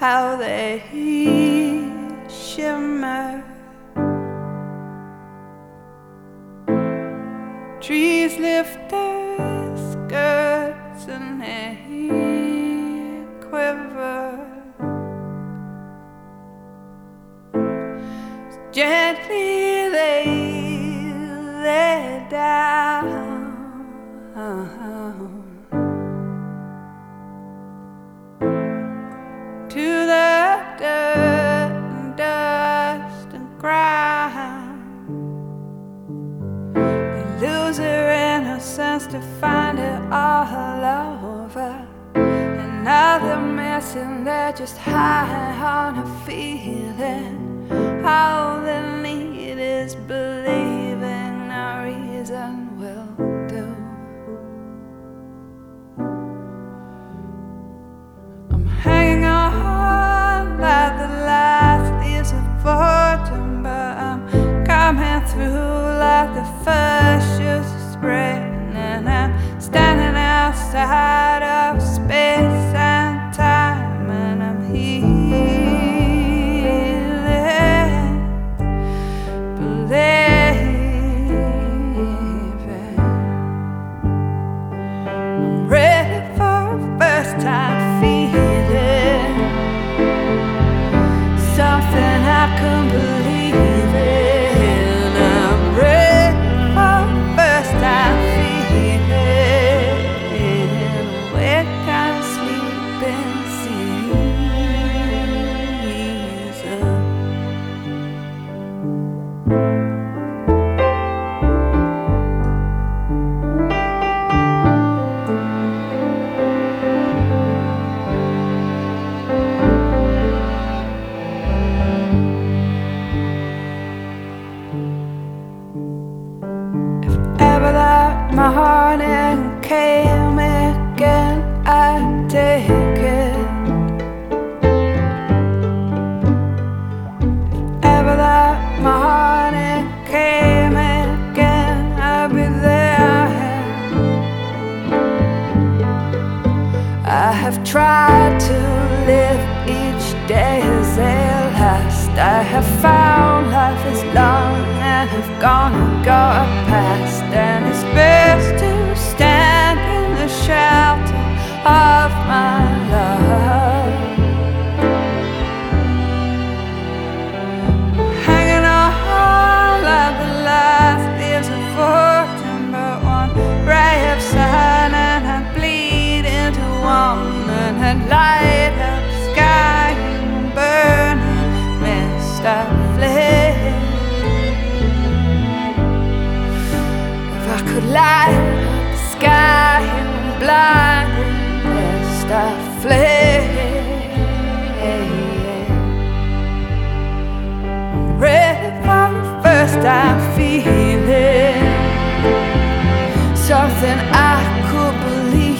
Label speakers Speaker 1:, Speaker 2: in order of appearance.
Speaker 1: how they shimmer. Trees lift their skirts and they quiver. Gently they down to the dirt and dust and ground. They lose their innocence to find it all over. And now they're missing, they're just high on a feeling. All they need is believing, no reason will do. I'm hanging on like the last leaves of autumn, but I'm coming through like the first shoes of spring. And I'm standing outside of space and time, and I'm healing. I'm ready for a first time feeling something I couldn't believe in. I'm ready for a first time feeling awake and sleeping season. My heart and came again, I take it. If ever that my heart and came again, I'll be there. I have tried to live each day as they last. I have found life is long and have gone and got past, and it's best to stand in the shelter of my love. Hanging on like the last leaves of autumn, but one ray of sun and I bleed into one, and I light up the sky and burning mist of flame. If I could light up the sky and blinding mist of flame, I'm ready for the first time feeling something I could believe.